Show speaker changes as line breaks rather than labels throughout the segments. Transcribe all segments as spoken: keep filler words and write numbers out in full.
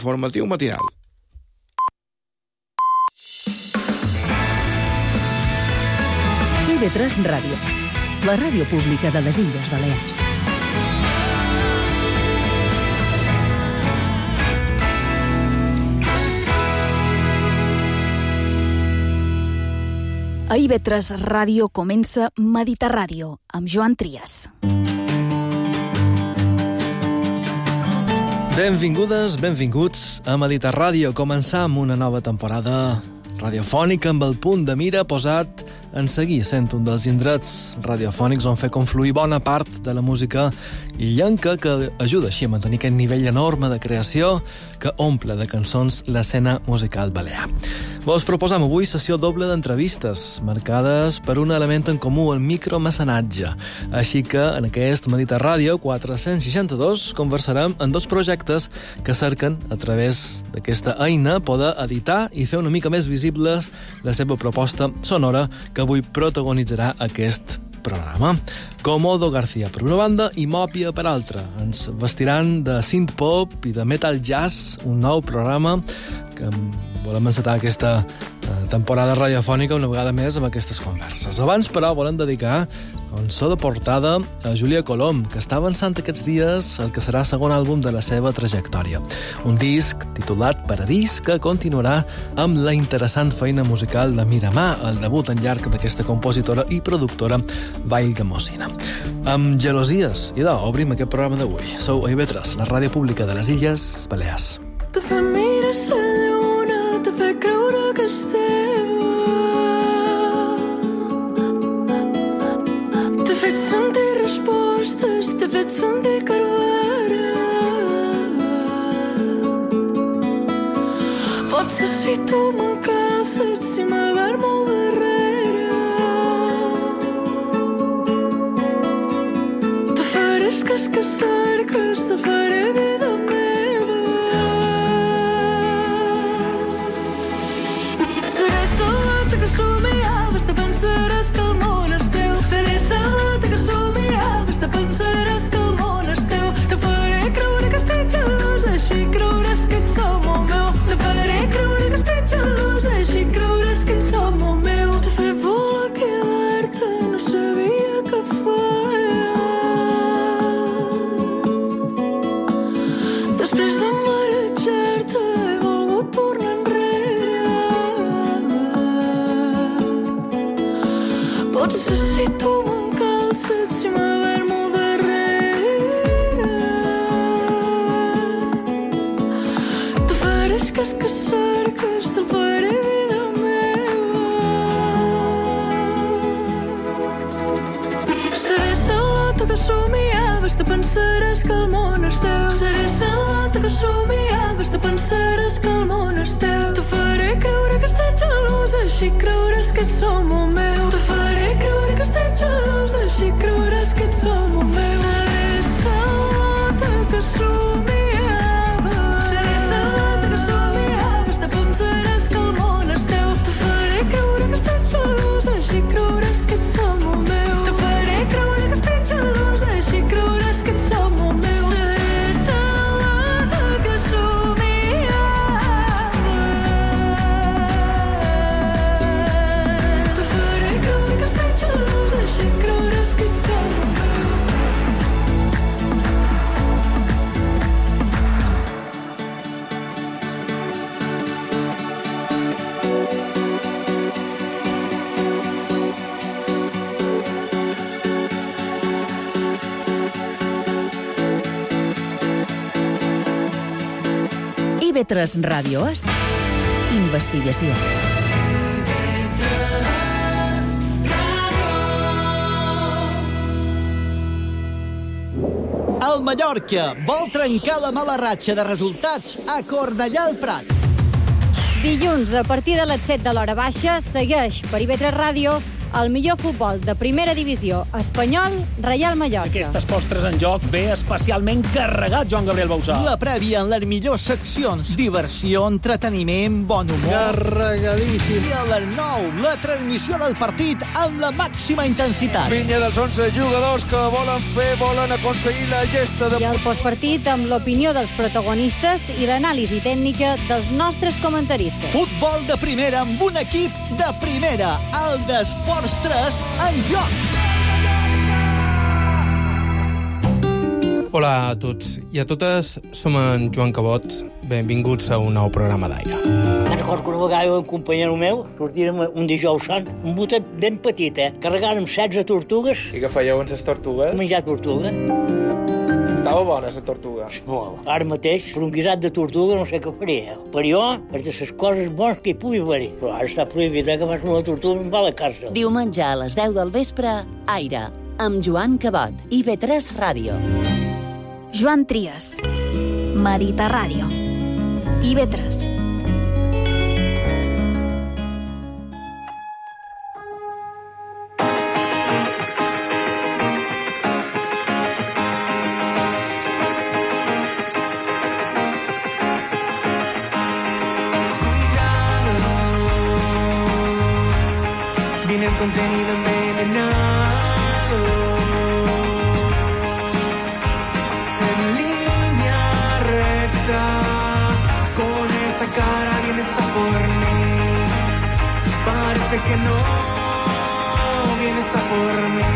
informatiu matinal.
I B tres Ràdio, la ràdio pública de les Illes Balears. A I B tres Ràdio comença Mediterràdio, amb Joan Trias.
Benvingudes, benvinguts a Mediterràdio. Començam una nova temporada radiofònica amb el punt de mira posat en seguir sent un dels indrets radiofònics on fer confluir bona part de la música illenca, que ajuda així a mantenir aquest nivell enorme de creació que omple de cançons l'escena musical balear. Vos proposam avui sessió doble d'entrevistes, marcades per un element en comú, el micromecenatge. Així que en aquest Mediterràdio quatre-cents seixanta-dos conversarem en dos projectes que cerquen, a través d'aquesta eina, poder editar i fer una mica més visibles la seva proposta sonora, que avui protagonitzarà aquest programa. Comodo García per una banda i Mòpia per altra. Ens vestiran de synth-pop i de metal jazz, un nou programa que volem encetar aquesta temporada radiofònica una vegada més amb aquestes converses. Abans, però, volem dedicar cançó de portada a Júlia Colom, que està avançant aquests dies el que serà el segon àlbum de la seva trajectòria. Un disc titulat Paradís, que continuarà amb la interessant feina musical de Miramar, el debut en llarg d'aquesta compositora i productora vallgamosina. Amb gelosies, i d'on obrim aquest programa d'avui. Sou a I B tres, la ràdio pública de les Illes Balears.
Te fa mirar la lluna, te fa creure que és teva. T'he fet sentir respostes, t'he fet sentir carvera. Potser si tu m'encalces, si m'agarmo al darrere, te faré esques que cerques, te faré vida meva. Que somiaves, te pensaràs que el món és teu. Seré salata que somiaves, te pensaràs que el món és teu. Te faré creure que estic gelosa, així creuràs que ets home meu. Te faré creure que estic gelosa, així creuràs que ets home meu. Te fer voler quedar-te, no sabia què feia. Després de marejar-te he volgut tornar enrere. Potser si tu m'encalces, si m'agarmo al darrere, te faré esques que cerques, te faré vida meva. Seré salata que somiaves, te pensaràs que el món és teu. Seré salata que somiaves, te pensaràs que el món és teu. Te faré creure que estic gelosa, així creuràs que ets home meu. Te faré creure que estic gelosa, així creuràs que ets home meu. Seré salata que somiaves, seré salata que somiaves, te pensaràs que el món és teu. Te faré creure que estic gelosa, així creuràs que ets home meu. Te faré creure que estic gelosa, així creuràs que ets home meu. Seré salata que somiaves, te faré creure que estic gelosa, així creuràs que ets home meu.
I B tres Ràdio és investigació.
El Mallorca vol trencar la mala ratxa de resultats a Cornellà al Prat.
Dilluns, a partir de les set de l'hora baixa, segueix per I B tres Ràdio
el millor futbol de primera divisió espanyol, Reial Mallorca.
Aquestes postres en joc ve especialment carregat, Joan Gabriel Bausà.
La prèvia en les millors seccions. Diversió, entreteniment, bon humor.
Carregadíssim.
I a les nou, la transmissió del partit amb la màxima intensitat.
Pinya dels onze jugadors que volen fer, volen aconseguir la gesta de...
I el postpartit amb l'opinió dels protagonistes i l'anàlisi tècnica dels nostres comentaristes.
Futbol de primera amb un equip de primera. El d'Esports tres en joc.
Hola a tots i a totes, som en Joan Cabot. Benvinguts a un nou programa d'Aire.
Me'n recordo que una vegada un companyero meu sortirem un dijous sant, un botet ben petit, eh? Carregàrem setze tortugues.
I què fèieu amb les tortugues?
Menjar tortuga.
Estava bona, la tortuga.
Molt. Ara mateix, per un guisat de tortuga no sé què faria. Per jo, és de les coses bones que hi pugui haver-hi. Però ara està prohibit, eh, que fas una tortuga i em va a la càrcel.
Diumenge a les deu del vespre, Aire, amb Joan Cabot, I V tres Ràdio.
Joan Trias, Mediterràdio, I V tres.
Viene el contenido envenenado. En línea recta, con esa cara vienes a por mí. Parece que no vienes a por mí.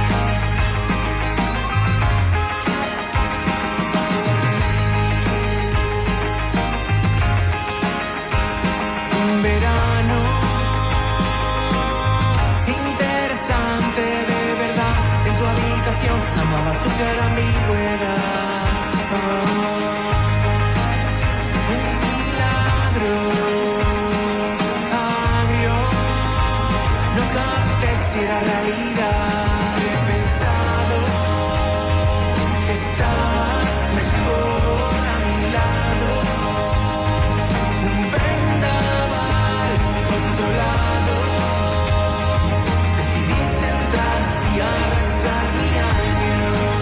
Un verano interesante de verdad. En tu habitación amaba tu cara ambigüedad. Oh, un milagro agrio. No captes si era realidad. He pensado que estás mejor a mi lado. Un vendaval controlado. Decidiste entrar y arrasar mi año.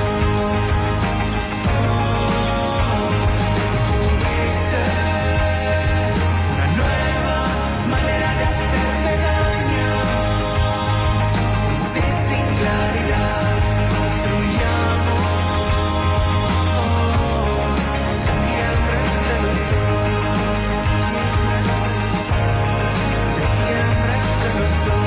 Oh, descubriste una nueva manera de hacerme daño. Y si sin claridad construyamos septiembre entre los dos. Septiembre entre los dos.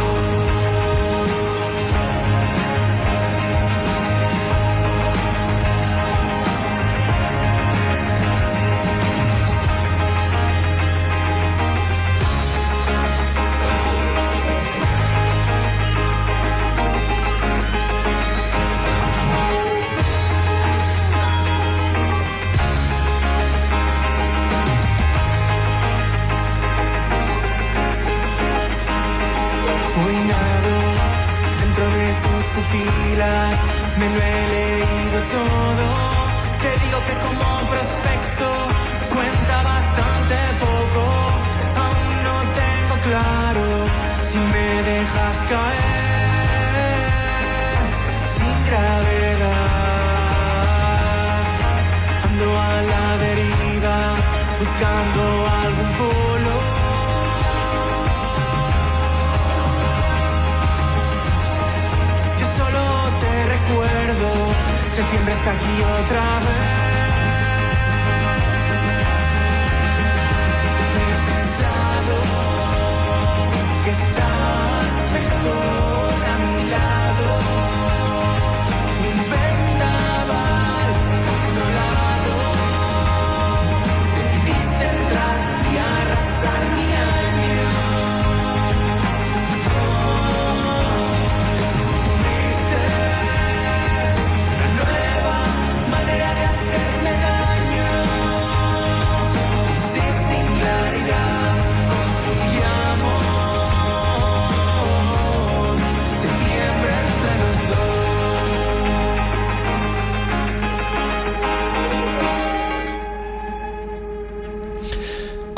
Hoy nado dentro de tus pupilas, me lo he leído todo. Te digo que como prospecto cuenta bastante poco. Aún no tengo claro si me dejas caer sin gravedad. Ando a la deriva buscando algún polo. Yo solo te recuerdo, septiembre está aquí otra vez. He pensado que estás mejor a mi lado. Un vendaval controlado. Decidiste entrar y arrasar mi año. Descubriste una nueva manera de hacerme daño. Y si sin claridad construyamos septiembre entre los dos.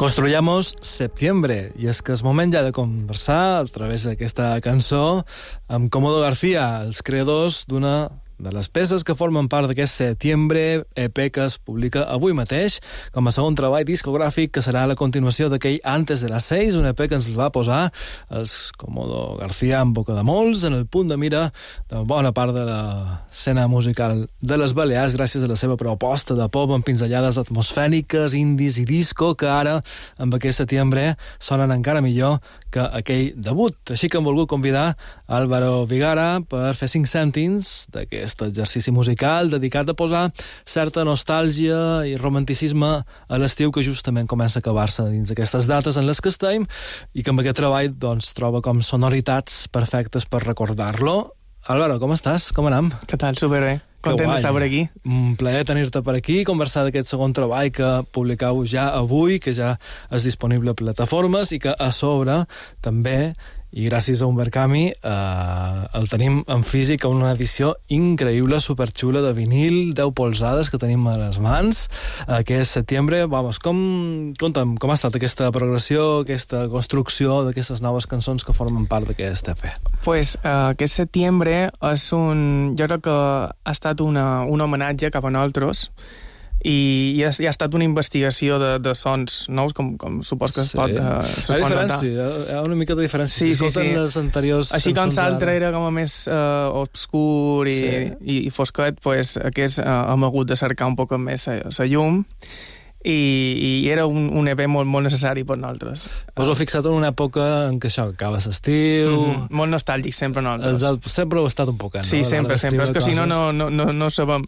Construyamos septiembre, i és que és moment ja de conversar a través d'aquesta cançó amb Cómodo García, els creadors d'una de les peces que formen part d'aquest Septiembre E P que es publica avui mateix com a segon treball discogràfic que serà la continuació d'aquell Antes de las seis, un E P que ens va posar els Cómodo García en boca de molts, en el punt de mira de bona part de l'escena musical de les Balears gràcies a la seva proposta de pop amb pinzellades atmosfèriques, indis i disco que ara, amb aquest setembre, sonen encara millor que aquell debut. Així que hem volgut convidar Álvaro Vigara per fer cinc cèntims d'aquest exercici musical dedicat a posar certa nostàlgia i romanticisme a l'estiu que justament comença a acabar-se dins aquestes dates en les que estem i que amb aquest treball doncs, troba com sonoritats perfectes per recordar-lo. Álvaro, com estàs? Com anam?
Què tal? Superbé. Content d'estar per aquí.
Un plaer tenir-te per aquí, conversar d'aquest segon treball que publicau ja avui, que ja és disponible a plataformes i que a sobre també, i gràcies a Humber Cami, eh, el tenim en físic a una edició increïble, superxula de vinil, deu polzades que tenim a les mans. Aquest setembre, vamos, com, conta'm, com ha estat aquesta progressió, aquesta construcció d'aquestes noves cançons que formen part d'aquest E P?
Pues uh, aquest setembre és un... Jo crec que ha estat una, un homenatge cap a nosaltres i, i, ha, i ha estat una investigació de, de sons nous, com, com supos que es
sí.
pot, uh, es
hi ha
pot
notar. Hi ha una mica de diferència.
Sí,
si
sí, sí.
les anteriors
així com l'altre
ara
era com a més uh, obscur i,
sí.
i, i fosquet, pues, aquest uh, hem hagut de cercar un poc més la llum i, i era un, un E P molt, molt necessari per nosaltres.
Us heu fixat en una època en què això acaba l'estiu...
Mm-hmm. Molt nostàlgic sempre nosaltres.
El, sempre ho ha estat un poc, no?
Sí, sempre, sempre. És que si no, no, no, no, no sabem.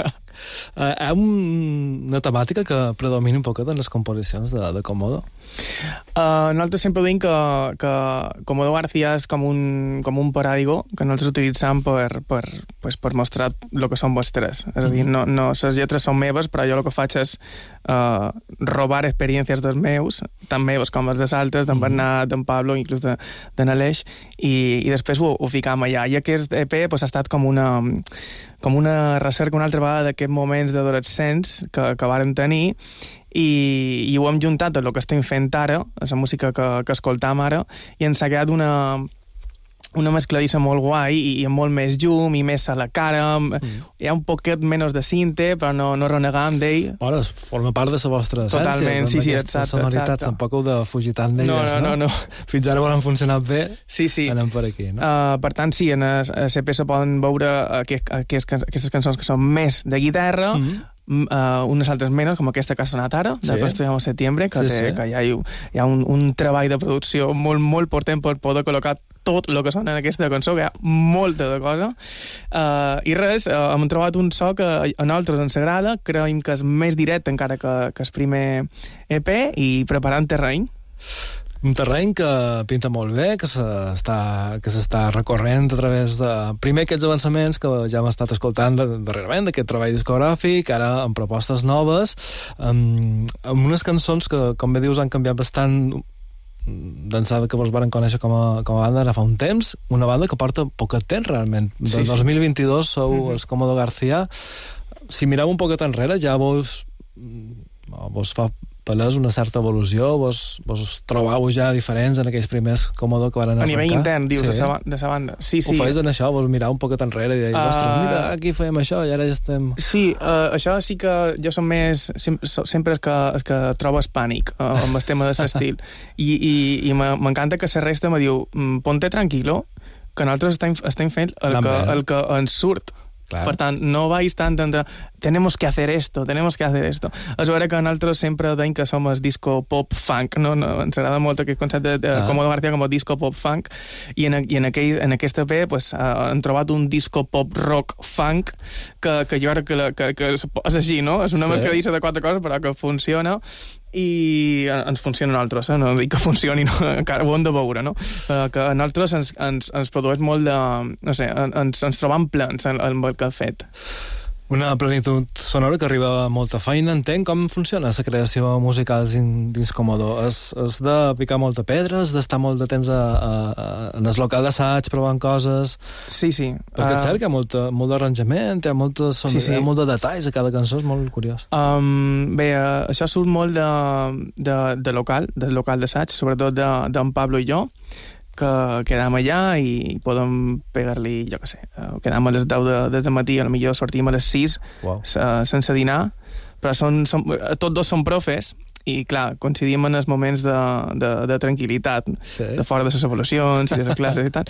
Hi ha un, una temàtica que predomina un poc en les composicions de, de Cómodo?
Uh, nosaltres sempre diem que, que Cómodo García és com un, com un paràdigo que nosaltres utilitzem per, per, pues, per mostrar el que són vostres. És a dir, no, no, les lletres són meves, però jo el que faig és uh, robar experiències dels meus, tant meves com les dels altres, d'en Bernat, d'en Pablo, inclús de, de Aleix, i, i després ho, ho ficam allà. I aquest E P pues, ha estat com una, com una recerca una altra vegada d'aquests moments d'adolescents que, que vàrem tenir i, i ho hem juntat amb el que estem fent ara, la música que, que escoltam ara, i ens ha quedat una, una mescladissa molt guai i, i amb molt més llum i més a la cara. Mm. Hi ha un poquet menys de cinte, però no, no renegam d'ell.
Bueno, forma part de la vostra essència.
Totalment, sí, sí,
exacte.
exacte.
Sonoritats, tampoc heu de fugir tant d'elles,
no? No, no, no.
Fins ara volen funcionar bé,
sí, sí.
anem per aquí, no?
Uh, per tant, sí, en el C P se poden veure aquest, aquest, aquestes cançons que són més de guitarra, mm-hmm. Uh, unes altres menys, com aquesta que ha sonat ara, sí. de Construyamos Septiembre, que, sí, té, sí. que hi ha, hi ha un, un treball de producció molt, molt potent per poder col·locar tot el que sona en aquesta cançó, que hi ha molta de cosa. Uh, I res, uh, hem trobat un so que a nosaltres ens agrada, creiem que és més directe encara que, que el primer E P, i preparant terreny.
Un terreny que pinta molt bé, que s'està que s'està recorrent a través de... Primer aquests avançaments que ja hem estat escoltant darrerament, d'aquest treball discogràfic, ara amb propostes noves, amb, amb unes cançons que, com bé dius, han canviat bastant d'ençà que vos varen conèixer com a, com a banda ara fa un temps, una banda que porta poc temps realment. Del sí, sí. dos mil vint-i-dos sou mm-hmm. els Cómodo García. Si mireu un poquet enrere, ja vos, vos fa palès una certa evolució, vos, vos trobau ja diferents en aquells primers Cómodo que van arrencar.
A nivell intern, dius,
sí.
de sa banda. Sí, sí.
Ho feies en això, vos mirau un poquet enrere i deies, uh... ostres, mira, aquí fèiem això i ara ja estem...
Sí, uh, això sí que jo som més... Sempre, sempre és que, és que trobes pànic uh, amb el tema de l'estil. I, i, i m'encanta que la resta me diu, ponte tranquilo, que nosaltres estem, estem fent el que, el que ens surt. Claro. Per tant, no vais tant entre tenemos que hacer esto, tenemos que hacer esto. És vera que nosaltres sempre deim que som el disco pop funk, no? no ens agrada molt aquest concepte de, de ah. Cómodo García com a disco pop funk, i en, i en, aquell, en aquest E P pues, uh, hem trobat un disco pop rock funk que, que jo crec que, que, que és així, no? És una sí. mescladissa de quatre coses, però que funciona i ens funciona a nosaltres, eh? No dic que funcioni, no, encara ho hem de veure, no? Uh, que a nosaltres ens, ens, ens produeix molt de... no sé, ens, ens trobam plens en, en el que ha fet.
Una plenitud sonora que arriba a molta feina. Entenc com funciona la creació musical dins Commodore. Has, has de picar molta pedra, has d'estar molt de temps a, a, a, en el local d'assaig provant coses.
Sí, sí.
Perquè
uh...
és cert que hi ha molt, molt d'arranjament, hi ha, molta son... sí, sí. hi ha molt de detalls a cada cançó, és molt curiós.
Um, bé, uh, això surt molt de, de, de local, del local d'assaig, sobretot d'en de, Pablo i jo, que quedam allà i podem pegar-li, jo què sé, uh, quedam a les deu de, des de matí, potser sortim a les sis, wow. sense dinar, però són, són, tots dos són profes i, clar, coincidim en els moments de, de, de tranquil·litat, sí. de fora de les avaluacions i de les classes i tal,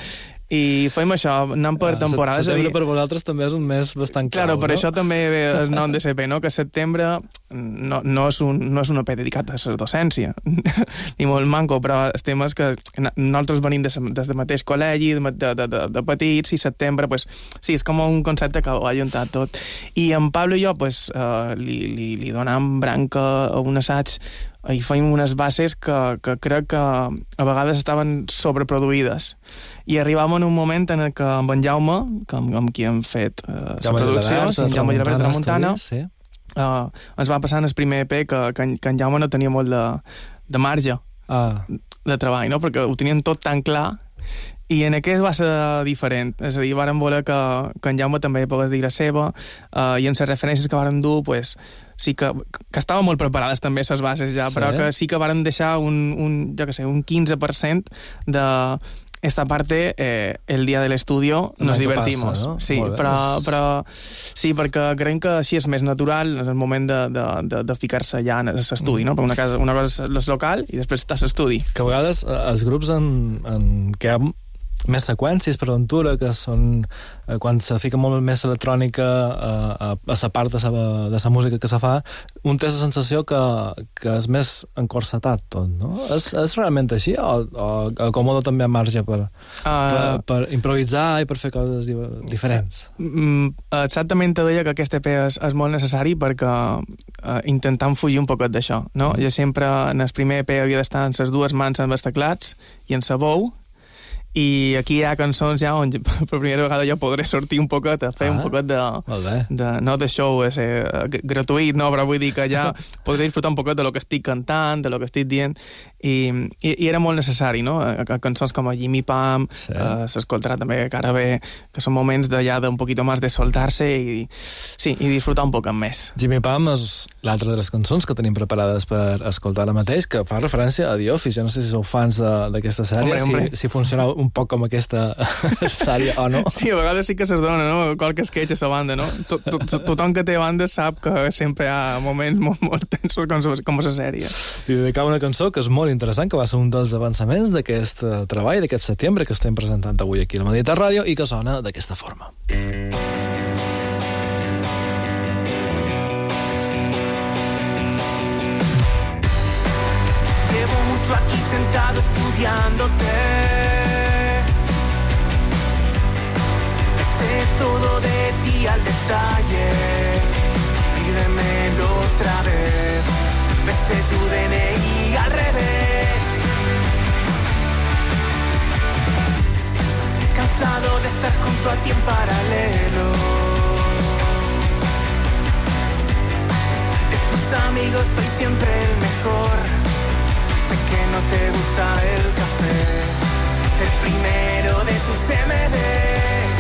i fem això, anant per ah, temporades.
Setembre per vosaltres també és un mes bastant clau,
claro, per
no?
això també ve el nom de C P, no? Que setembre no, no, és un, no és un O P dedicat a la docència, ni molt manco, però el tema és que nosaltres venim des, des del mateix col·legi, de, de, de, de petits, i setembre, pues, sí, és com un concepte que ho ha ajuntat tot. I en Pablo i jo, pues, uh, li, li, li donam branca a un assaig i feim unes bases que, que crec que a vegades estaven sobreproduïdes. I arribàvem en un moment en què amb en Jaume, que amb, amb qui hem fet uh, la producció, en Jaume Llibert de la Montana, sí. uh, ens va passar en el primer E P que, que, en, que en Jaume no tenia molt de, de marge ah. de treball, no? Perquè ho tenien tot tan clar. I en aquest va ser diferent, és a dir, vàrem voler que, que en Jaume també pogués dir la seva, uh, i en les referències que vàrem dur, pues, sí que, que estaven molt preparades també les bases ja, sí. Però que sí que vàrem deixar un, un, jo què sé, un quinze per cent de esta parte, eh, el dia de l'estudio nos divertimos. Passa, no? Sí, però, però, sí, perquè creiem que així és més natural en el moment de, de, de, de ficar-se ja en l'estudi, mm. no? Perquè una, casa, una cosa és local i després estàs a l'estudi.
Que a vegades els grups en, en què hi ha més seqüències per aventura, que són eh, quan se fica molt més electrònica eh, a, a la part de la, de la música que se fa, un té la sensació que, que és més encorsetat tot, no? És, és realment així? O, o a Commodore també ha marge per, uh, per, per improvisar i per fer coses di diferents?
Uh, exactament te deia que aquest E P és, és molt necessari perquè uh, intentam fugir un poquet d'això, no? Mm. Jo sempre en el primer E P havia d'estar en les dues mans amb els teclats i en la veu, i aquí hi ha cançons ja on per primera vegada jo podré sortir un poquet a fer ah, un poquet de, de no de show és, eh, gratuït, no, però vull dir que ja podré disfrutar un poquet de lo que estic cantant, de lo que estic dient, i, i, i era molt necessari, no? Cançons com a Jimmy Pam, sí. eh, s'escoltarà també que ara ve, que són moments de ja d'un poquito més de soltar-se i, sí, i disfrutar un poc més.
Jimmy Pam és l'altra de les cançons que tenim preparades per escoltar ara mateix, que fa referència a The Office. Jo no sé si sou fans d'aquesta sèrie, hombre, hombre. si, si funciona un poc com aquesta sèrie o no.
Sí, a vegades sí que se'ls dona, no? Qualque sketch a la banda, no? Tothom que té banda sap que sempre hi ha moments molt, molt tensos com a la sèrie.
I dedicar una cançó que és molt interessant, que va ser un dels avançaments d'aquest treball, d'aquest setembre que estem presentant avui aquí a la Medita Ràdio i que sona d'aquesta forma.
Llevo mucho aquí sentado estudiándote. Me sé todo de ti al detalle. Pídemelo otra vez. Me sé tu D N I al revés. Cansado de estar junto a ti en paralelo. De tus amigos soy siempre el mejor. Sé que no te gusta el café, el primero de tus M Ds.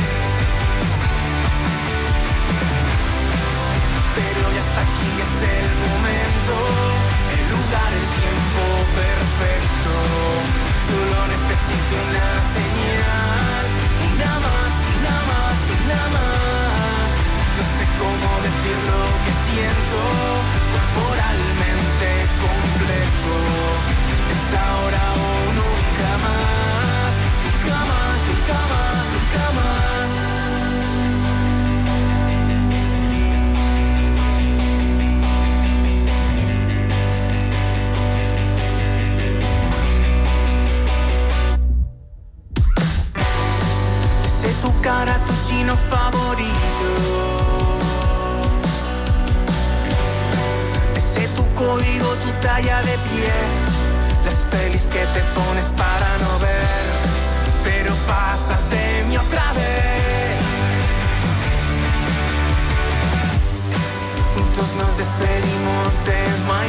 Pero ya está aquí, es el momento, el lugar, el tiempo perfecto. Solo necesito una señal, una más, una más, una más. No sé cómo decir lo que siento, corporalmente complejo. Es ahora o nunca más, nunca más, nunca más, nunca más. Sé tu cara, tu chino favorito. Sé tu código, tu talla de pie. Las pelis que te pones para no ver, pero pasas de mí otra vez.
juntos nos despedimos de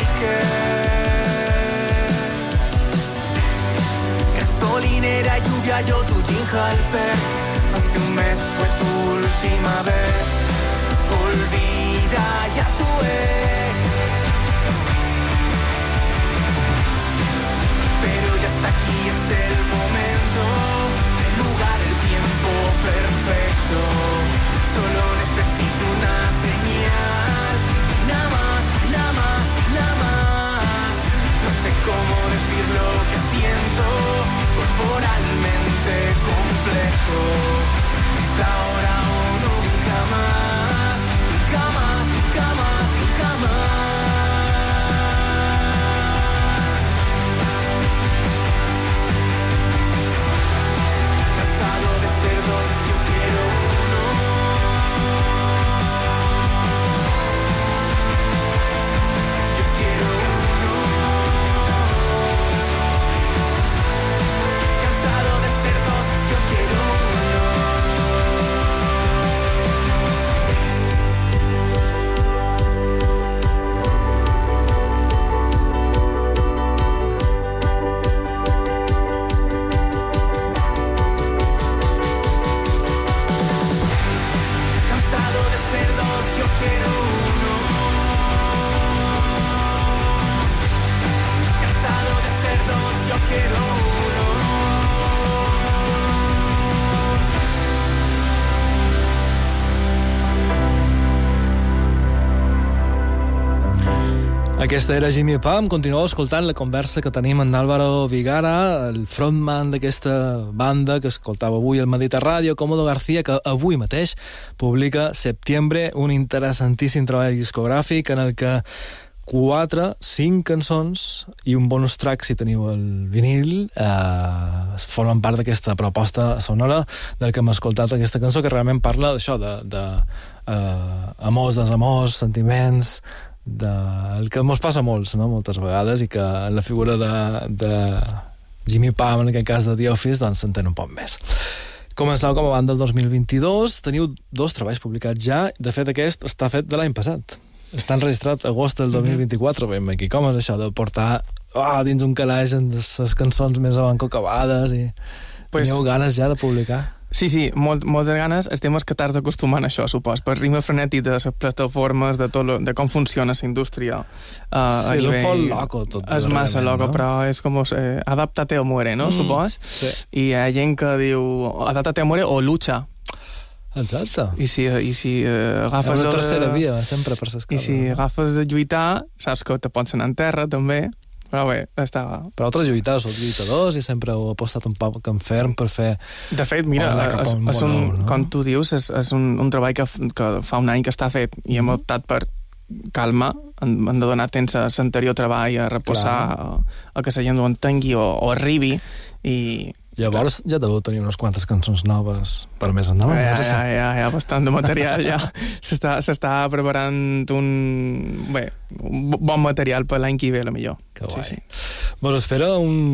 Michael. Gasolinera, lluvia, yo tu jean Halper. Hace un mes fue tu última vez. Olvida ya tu ex. Pero ya está aquí, es el momento, el lugar, el tiempo perfecto. Solo necesito una señal, nada más, nada más, nada más. No sé cómo decir lo que siento, corporalmente complejo. Es ahora o nunca más, nunca más, nunca más, nunca más. Cansado de ser dos, yo quiero uno. Yo quiero uno. Cansado de ser dos, yo quiero
Aquesta era Jimmy Pam. Continueu escoltant la conversa que tenim amb Álvaro Vigara, el frontman d'aquesta banda que escoltava avui al Mediterràdio, Cómodo García, que avui mateix publica Septiembre, un interessantíssim treball discogràfic en el que quatre, cinc cançons i un bonus track, si teniu el vinil, eh, formen part d'aquesta proposta sonora del que hem escoltat aquesta cançó, que realment parla d'això, de, de eh, amors, desamors, sentiments, de... el que ens passa a molts, no? Moltes vegades, i que en la figura de, de Jimmy Pam, en aquest cas de The Office, doncs s'entén un poc més. Començau com a banda el dos mil vint-i-dos, teniu dos treballs publicats ja, de fet aquest està fet de l'any passat, està enregistrat agost del dos mil vint-i-quatre. Veiem aquí com és això de portar oh, dins un calaix les cançons més abancocabades i pues... teniu ganes ja de publicar?
Sí, sí, molt, moltes ganes. El tema és que t'has d'acostumar a això, supos, per ritme frenètic de les plataformes, de, tot lo, de com funciona la indústria. Uh,
sí, és un poc loco tot.
És massa loco, no? Però és com eh, adapta-te o muere, no? Mm, supos?
Sí.
I hi ha gent que diu adapta-te o muere o lucha.
Exacte.
I si, i si uh, agafes...
És la
de...
tercera via, sempre per s'escala.
I si agafes de lluitar, saps que te pots anar en terra, també. Però bé, estava...
Però altres lluitadors, sou lluitadors i sempre heu apostat un poc en ferm per fer...
De fet, mira, és, un és un, nou, no? Com tu dius, és, és un, un treball que, que fa un any que està fet i hem optat per calma, hem, hem de donar temps a l'anterior treball a reposar, a, a que la gent ho entengui o, o arribi i...
Llavors ja deveu tenir unes quantes cançons noves per més endavant.
Ja, ja, ja, ja, bastant de material, ja. S'està preparant un, bé, un bon material per l'any que ve, a la millor.
Que guai.
Sí, sí.
Vos espera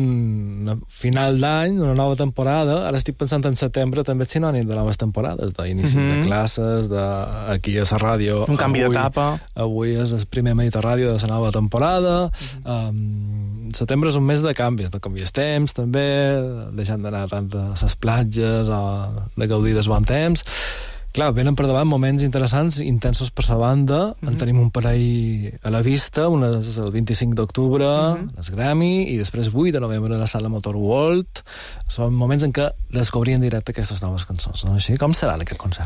un final d'any, una nova temporada. Ara estic pensant en setembre, també és sinònim de noves temporades, d'inicis mm -hmm. de classes, de aquí a la ràdio.
Un canvi d'etapa.
Avui és el primer Mediterràdio de la nova temporada. Mm -hmm. um, setembre és un mes de canvis, de canvis temps, també, deixant d'anar tant a les platges o de gaudir del bon temps. Clar, venen per davant moments interessants, intensos per la banda. Mm-hmm. En tenim un parell a la vista, un és el vint-i-cinc d'octubre, mm-hmm. el Grammy, i després vuit de novembre a la sala Motor World. Són moments en què descobrir en directe aquestes noves cançons, no? Així, com serà aquest concert?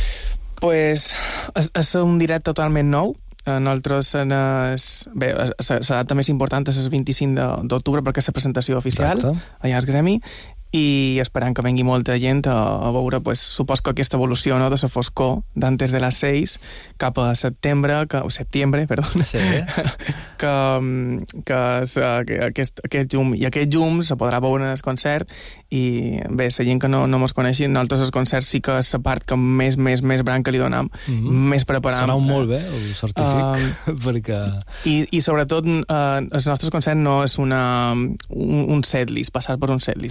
Pues, és, és un directe totalment nou. Nosaltres, es, bé, la data més important és el vint-i-cinc d'octubre perquè és la presentació oficial. Exacte. Allà al Grammy, i esperant que vengui molta gent a, a veure, pues, supos que aquesta evolució, no, de la foscor d'antes de les seis cap a setembre, que, o septiembre, perdó,
sí.
que, que, que aquest, aquest llum, i aquest llum se podrà veure en el concert, i bé, la gent que no, no mos coneixi, nosaltres els concerts sí que és la part que més, més, més branca li donam, mm-hmm. més preparam.
Serà un molt bé, ho certific, uh, perquè...
I, i sobretot, uh, els nostres concerts no és una, un, un setlist, passar per un setlist, no? Uh-huh.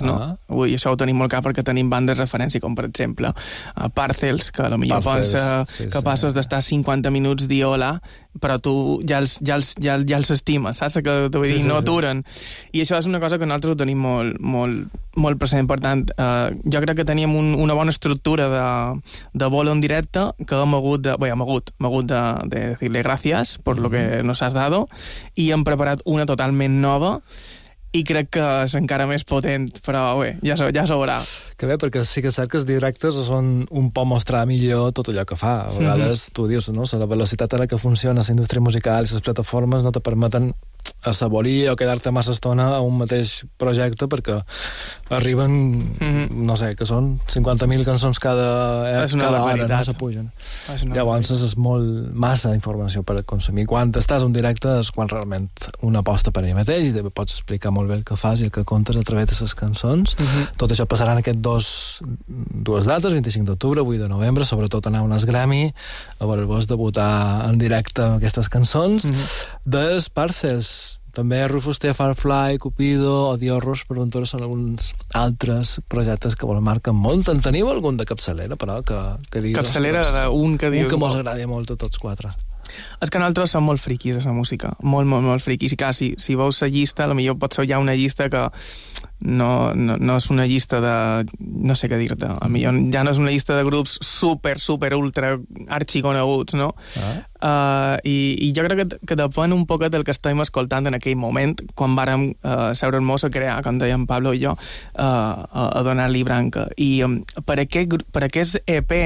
ui, això ho tenim molt clar perquè tenim bandes de referència, com per exemple uh, Parcels, que potser pots ser sí, capaços sí. d'estar cinquanta minuts dir hola, però tu ja els, ja els, ja, ja els estimes, saps? Que t'ho vull dir, sí, sí, no aturen. Sí. I això és una cosa que nosaltres ho tenim molt, molt, molt present. Per tant, uh, jo crec que teníem un, una bona estructura de, de bolo en directe que hem hagut de, bé, hem hagut, hem hagut de, de decirle gracias por mm-hmm. lo que nos has dado, i hem preparat una totalment nova i crec que és encara més potent, però bé, ja, ja s'ho veurà.
Que bé, perquè sí que és cert que els directes són un poc mostrar millor tot allò que fa. A vegades, mm-hmm. tu dius, no? La velocitat a la que funciona la indústria musical i les plataformes no te permeten assaborir o quedar-te massa estona a un mateix projecte perquè arriben, mm-hmm. no sé, que són cinquanta mil cançons cada, cada hora, no s'apugen. Llavors és molt massa informació per consumir. Quan estàs en directe és quan realment una aposta per ell mateix i pots explicar molt bé el que fas i el que contes a través de les cançons. Uh-huh. Tot això passarà en aquests dos, dues dates, vint-i-cinc d'octubre, vuit de novembre, sobretot anar a unes Grammy, a veure-vos debutar en directe amb aquestes cançons. Uh-huh. Des Parcels, també Rufus té Firefly, Cupido o The Horrors, per Ventura són alguns altres projectes que vos marquen molt. En teniu algun de capçalera, però, que, que dius...
Capçalera d'un que diu...
Un que mos agradi molt a tots quatre.
És que nosaltres som molt friquis de la música, molt, molt, molt friquis, i clar, si, si veus la llista, potser pot ser ja una llista que no, no, no és una llista de... no sé què dir-te, potser ja no és una llista de grups super, super, ultra arxiconeguts, no? Ah. Uh, i, I jo crec que, que depèn un poquet del que estem escoltant en aquell moment, quan vàrem uh, seure'ns a crear, com deien Pablo i jo, uh, a, a donar-li branca. I um, per, aquest, per aquest E P...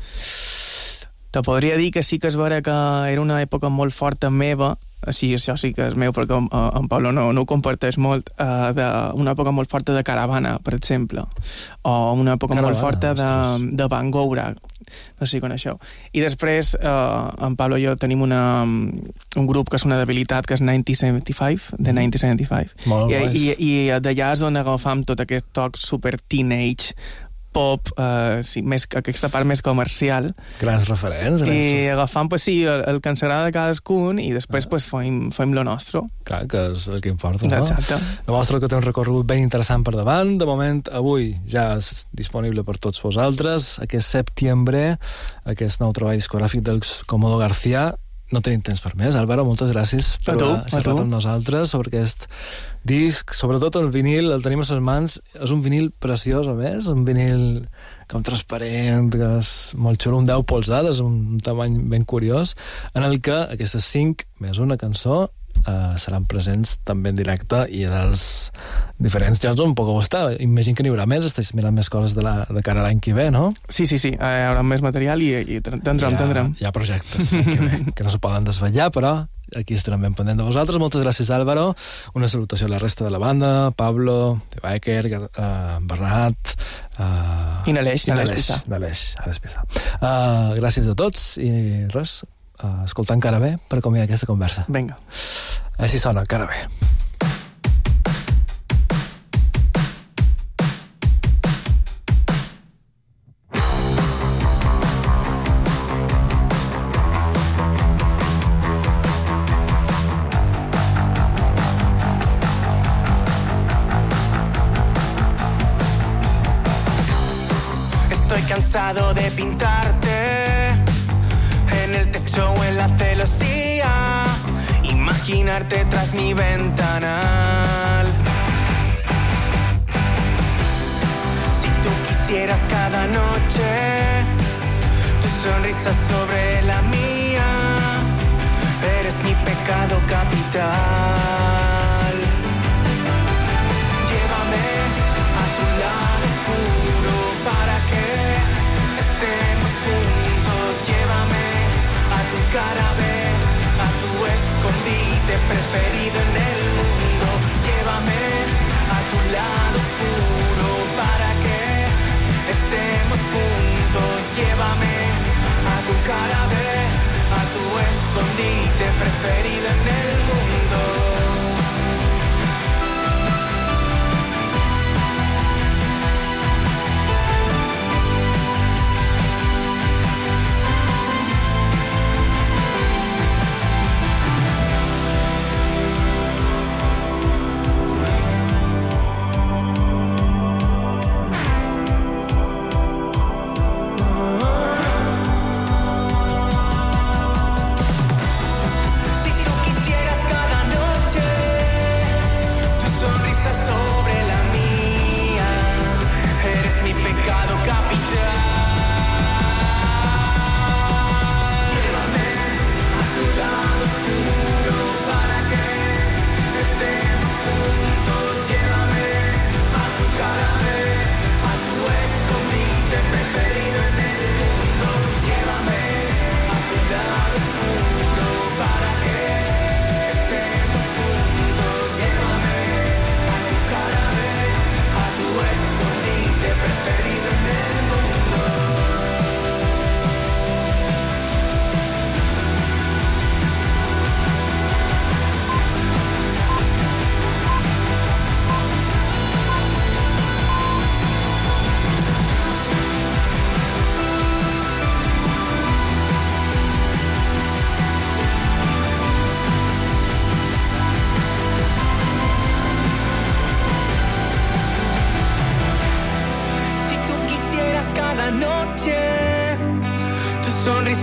te podria dir que sí que és vera que era una època molt forta meva, sí, això sí que és meu perquè en, en Pablo no, no ho comparteix molt, uh, de, una època molt forta de Caravana, per exemple, o una època Caravana, molt forta de, de Van Goura, no sé si coneixeu. I després uh, en Pablo i jo tenim una, un grup que és una debilitat, que és noranta setanta-cinc, de noranta setanta-cinc. Molt I, i, i d'allà és on agafam tot aquest toc super teenage, pop, uh, sí, més, aquesta part més comercial.
Grans referents. Grans...
I agafant, pues, sí, el, el que ens agrada de cadascun i després ah. pues, fem, fem lo nostre.
Clar, que és el que importa, no?
Exacte.
La mostra que té un recorregut ben interessant per davant. De moment, avui ja és disponible per tots vosaltres. Aquest setembre, aquest nou treball discogràfic del Comodo García. No tenim temps per més. Álvaro, moltes gràcies per haver xerrat amb nosaltres sobre aquest disc. Sobretot el vinil, el tenim a les mans. És un vinil preciós, a més. Un vinil com transparent, que és molt xulo, un deu polzades, un tamany ben curiós, en el que aquestes cinc més una cançó Uh, seran presents també en directe i en els diferents llocs on pugueu estar. Imagino que n'hi haurà més, estàs mirant més coses de, la, de cara a l'any que ve, no?
Sí, sí, sí, hi haurà més material i, i tindrem,
hi ha,
tindrem.
Hi ha projectes que, ve, que no se poden desvetllar, però aquí estarem ben pendent de vosaltres. Moltes gràcies, Álvaro. Una salutació a la resta de la banda, Pablo, Tebaker, uh, Bernat... Uh,
I Naleix,
Naleix, Naleix, Naleix Pizà. Uh, gràcies a tots i res... Uh, escoltar encara bé per acomiadar aquesta conversa.
Vinga.
Així sona, encara bé.
Estoy cansado de pintarte en el techo o en la celosía, imaginarte tras mi ventanal. Si tú quisieras cada noche tu sonrisa sobre la mía, eres mi pecado capital. Llévame a tu lado oscuro para que estemos juntos. Llévame a tu cara B, a tu escondite preferido en el mundo. Llévame a tu lado oscuro para que estemos juntos. Llévame a tu cara B, a tu escondite preferido en el mundo.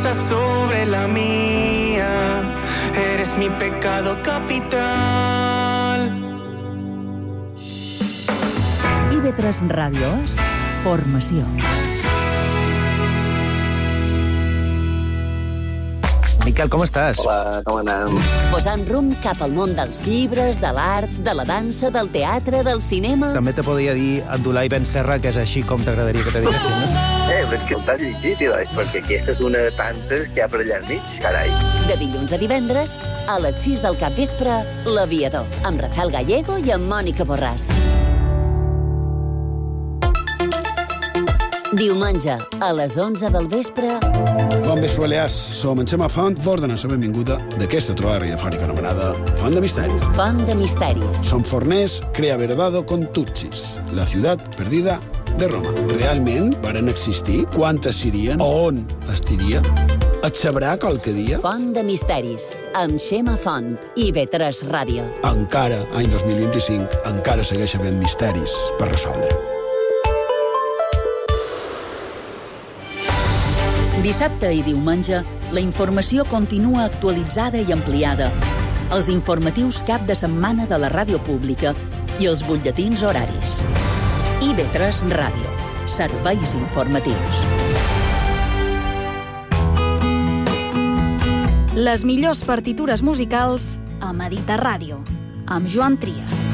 pesa sobre la mía. Eres mi pecado capital.
I V tres Ràdio és formació.
Miquel, com estàs?
Hola, com anem?
Posant rumb cap al món dels llibres, de l'art, de la dansa, del teatre, del cinema...
També te podria dir Abdullah Ben Serra, que és així com t'agradaria que te diguessin, no?
Eh, però és que t'has llegit, Eloi, perquè aquesta és una de tantes que hi ha per allà enmig, carai.
De dilluns a divendres, a les sis del capvespre, L'Aviador, amb Rafael Gallego i amb Mònica Borràs. Diumenge, a les onze del vespre...
Bon vespre, Balears. Som en Xema Font, vos donem la benvinguda d'aquesta trobada radiofònica anomenada Font de Misteris.
Font de Misteris.
Som forners, crea verdado con Tutsis, la ciutat perdida de Roma. Realment varen existir? Quantes sirien? On estiria? Et sabrà qualque dia?
Font de Misteris, amb Xema Font i I V tres Ràdio.
Encara, any dos mil vint-i-cinc, encara segueix havent misteris per resoldre.
Dissabte i diumenge, la informació continua actualitzada i ampliada. Els informatius cap de setmana de la ràdio pública i els butlletins horaris. I V tres Ràdio. Serveis informatius.
Les millors partitures musicals a Mediterràdio, amb Joan Trias.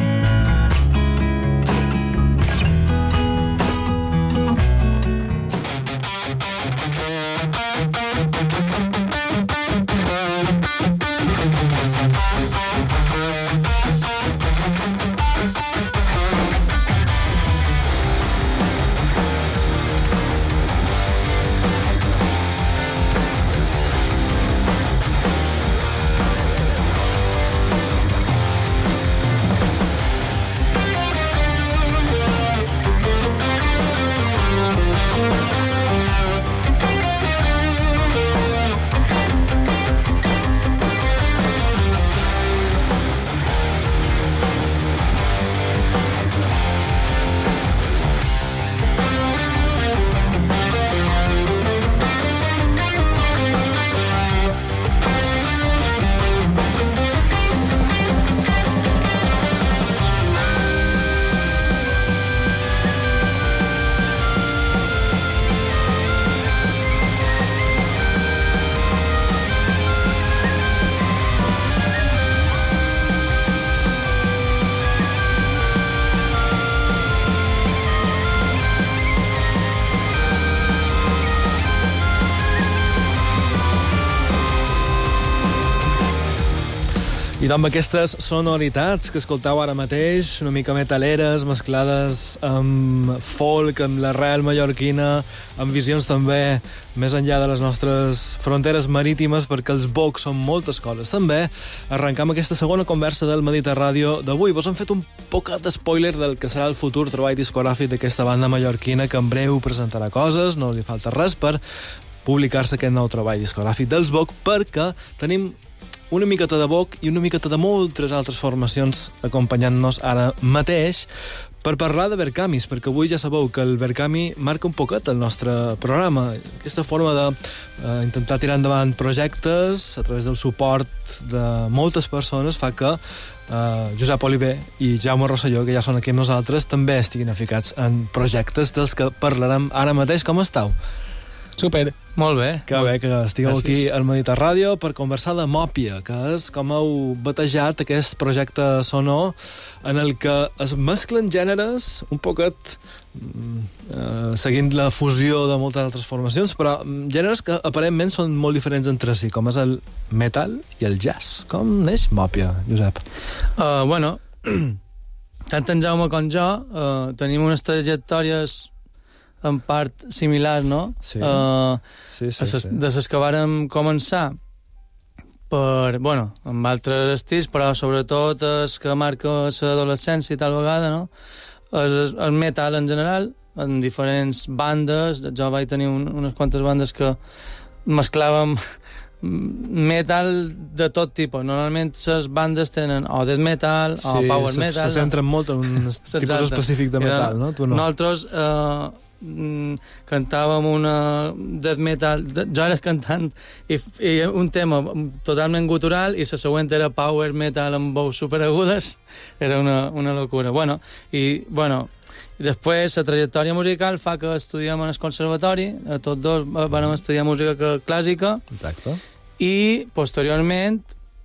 I amb aquestes sonoritats que escoltau ara mateix, una mica metaleres, mesclades amb folk, amb l'arrel mallorquina, amb visions també més enllà de les nostres fronteres marítimes, perquè els bocs són moltes coses. També arrencam aquesta segona conversa del Mediterràdio d'avui. Vos hem fet un poquet de spoiler del que serà el futur treball discogràfic d'aquesta banda mallorquina, que en breu presentarà coses, no li falta res per publicar-se aquest nou treball discogràfic dels bocs, perquè tenim una miqueta de Boc i una miqueta de moltes altres formacions acompanyant-nos ara mateix per parlar de Vercamis, perquè avui ja sabeu que el Vercami marca un poquet el nostre programa. Aquesta forma d'intentar eh, tirar endavant projectes a través del suport de moltes persones fa que eh, Josep Oliver i Jaume Rosselló, que ja són aquí amb nosaltres, també estiguin aficats en projectes dels que parlarem ara mateix. Com estàu?
Super, molt bé.
Que bé que estigueu Gràcies. Aquí al Mediterràdio per conversar de Mòpia, que és com heu batejat aquest projecte sonor en el que es mesclen gèneres un poquet eh, seguint la fusió de moltes altres formacions, però gèneres que aparentment són molt diferents entre si, com és el metal i el jazz. Com neix Mòpia, Josep?
Uh, bueno, tant en Jaume com jo uh, tenim unes trajectòries en part similar, no? Sí, uh, sí, sí, ses, sí. De les que vàrem començar per, bueno, amb altres estils, però sobretot es que marca l'adolescència i tal vegada, no? El, el metal en general, en diferents bandes. Jo vaig tenir un, unes quantes bandes que mesclàvem metal de tot tipus. Normalment les bandes tenen o death metal sí, o power
se,
metal.
Se centren molt en un tipus específic de metal, no? Tu no.
Nosaltres eh,
mm, cantàvem una death metal, jo era cantant i, i un tema totalment gutural i la següent era power metal amb veus superagudes, era una, una locura. Bueno, i bueno, després la trajectòria musical fa que estudiem en el conservatori, tots dos vam estudiar música clàssica.
Exacte.
I posteriorment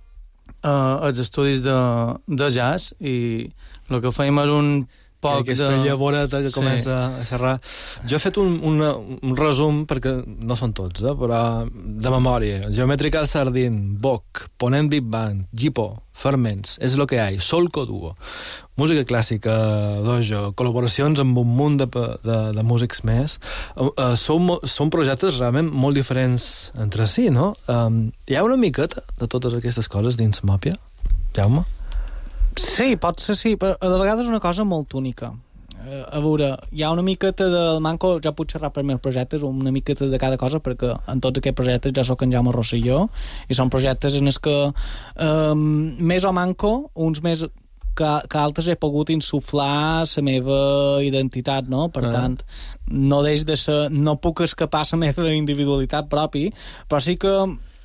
uh, els estudis de, de jazz, i el que fèiem és un poc
que aquesta
de...
llavoreta que comença sí. a xerrar. Jo he fet un, una, un resum, perquè no són tots, eh, però de memòria. Geometrical Sardin, Bach, Ponent Big Band, Gipo, Ferments, És lo que hay, Solco Duo, música clàssica, dojo, col·laboracions amb un munt de, de, de músics més. Uh, uh, són, són projectes realment molt diferents entre si, no? Um, hi ha una miqueta de totes aquestes coses dins Mòpia, Jaume?
Sí, pot ser sí, però de vegades és una cosa molt única. Eh, a veure, hi ha una miqueta del manco, ja puc xerrar per meus projectes, una miqueta de cada cosa, perquè en tots aquests projectes ja soc en Jaume Rosselló, i són projectes en els que eh, més o manco, uns més que, que altres he pogut insuflar la meva identitat, no? Per ah. tant, no deix de ser, no puc escapar la meva individualitat propi, però sí que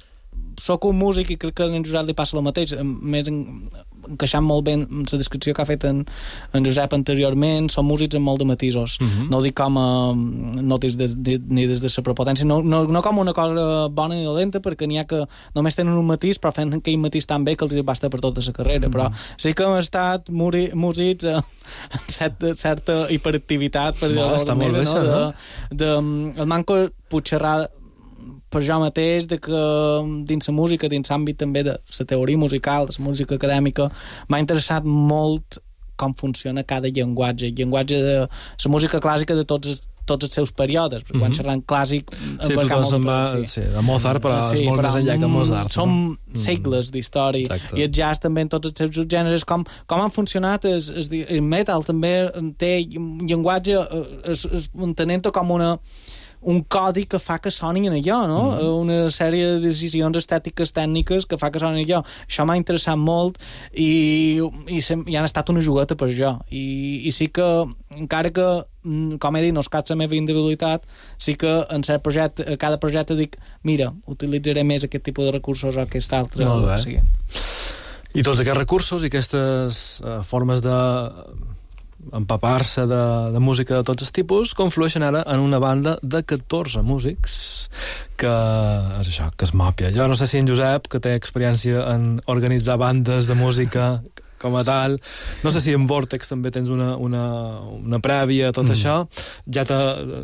soc un músic i crec que a en Josep li passa el mateix, més en, encaixant molt bé en la descripció que ha fet en, en Josep anteriorment. Són músics amb molt de matisos. Uh-huh. No ho dic com a, no des de, de, ni des de la prepotència, no, no, no com una cosa bona ni dolenta, perquè n'hi ha que només tenen un matís, però fent aquell matís tan bé que els basta per tota la carrera. Uh-huh. Però sí que hem estat muri, músics amb certa, certa hiperactivitat, per dir-ho d'alguna manera, no? De, de, el manco puc xerrar per jo mateix, de que dins la música, dins l'àmbit també de la teoria musical, de la música acadèmica, m'ha interessat molt com funciona cada llenguatge, llenguatge de la música clàssica de tots, tots els seus períodes, perquè mm-hmm. quan xerrant clàssic
sí, tothom se'n va, sí. sí, de Mozart, però sí, és molt però més enllà que Mozart.
Són no? segles d'història. Exacte. I el jazz també en tots els seus gèneres, com, com han funcionat el, el metal també té un llenguatge es, es, entenent-ho com una un codi que fa que sonin allò, no? Mm. Una sèrie de decisions estètiques, tècniques que fa que sonin allò. Això m'ha interessat molt i, i, sem- i han estat una jugueta per jo. I, i sí que, encara que, com he dit, no escat la meva individualitat, sí que en cert projecte, a cada projecte dic, mira, utilitzaré més aquest tipus de recursos o aquest altre.
Molt bé.
Sí.
I tots aquests recursos i aquestes uh, formes de empapar-se de, de música de tots els tipus conflueixen ara en una banda de catorze músics que és això, que és Mòpia. Jo no sé si en Josep, que té experiència en organitzar bandes de música com a tal, no sé si en Vortex també tens una, una, una prèvia a tot mm. això, ja t'ha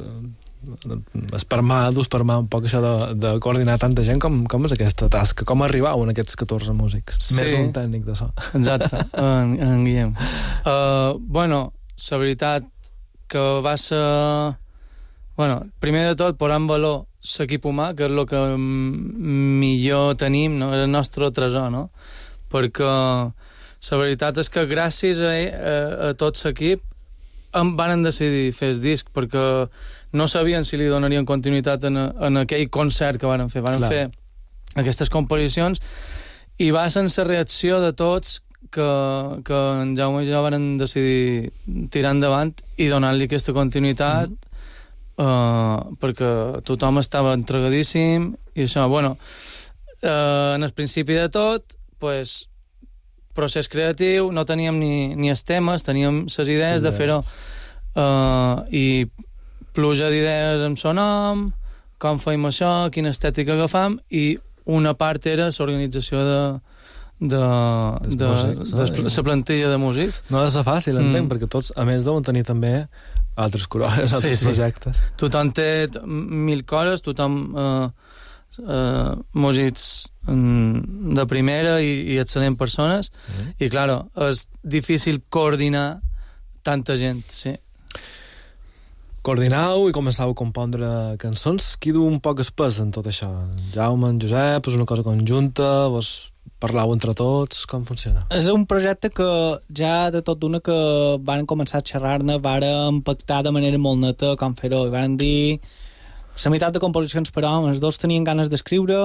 espermar, d'espermar un poc això de, de coordinar tanta gent, com, com és aquesta tasca? Com arribau en aquests catorze músics? Sí. Més un tècnic de so.
Exacte, en, en Guillem. Uh, bueno, la veritat que va ser... Bueno, primer de tot, posar en valor l'equip humà, que és el que millor tenim, no? És el nostre tresor, no? Perquè la veritat és que gràcies a, a, a tot l'equip em van decidir fer el disc, perquè no sabien si li donarien continuïtat en, en aquell concert que van fer. Van Clar. fer aquestes composicions i va ser la reacció de tots que, que en Jaume i jo van decidir tirar endavant i donar-li aquesta continuïtat mm-hmm. uh, perquè tothom estava entregadíssim i això, bueno, uh, en el principi de tot, pues, procés creatiu, no teníem ni, ni els temes, teníem les idees sí, de fer-ho uh, i pluja d'idees amb son nom, com feim això, quina estètica agafam, i una part era l'organització de de, de, músics, de, de la plantilla de músics.
No ha de ser fàcil, entenc, mm. perquè tots, a més, deuen tenir també altres coroles, sí, altres sí. projectes.
Tothom té mil coses, tothom eh, eh, músics de primera i, i excel·lent persones, mm. i, clar, és difícil coordinar tanta gent, sí.
Coordinau i començau a compondre cançons. Qui du un poc espès en tot això? Jaume, en Josep, és una cosa conjunta, vos parlau entre tots, com funciona?
És un projecte que ja de tot d'una que van començar a xerrar-ne, varen pactar de manera molt neta com fer-ho, i varen dir la meitat de composicions per home, els dos tenien ganes d'escriure,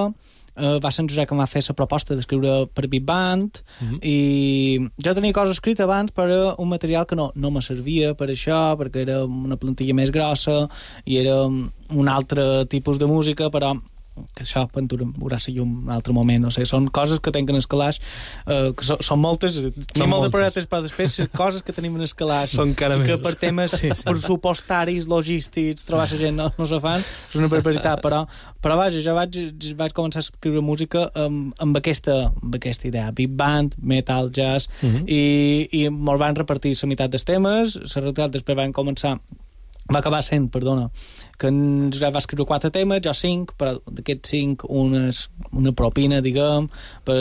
uh, va ser en Josep que em va fer la proposta d'escriure per Big Band, mm-hmm. i jo tenia coses escrites abans per un material que no, no me servia per això, perquè era una plantilla més grossa i era un altre tipus de música, però que això veurà ser un altre moment, no sé, són coses que tenen en escalaix, eh, que so, són moltes, tenim moltes projectes, però després coses que tenim en escalaix
són encara més,
que per temes sí, sí. pressupostaris, logístics, trobar la gent no, no se fan, és una barbaritat, però, però vaja, jo vaig, vaig començar a escriure música amb, amb, aquesta, amb aquesta idea, big band, metal, jazz, uh-huh. i, i me'l van repartir la meitat dels temes, la realitat després van començar va acabar sent, perdona, que en Josep va escriure quatre temes, jo cinc, però d'aquests cinc unes, una propina, diguem, per,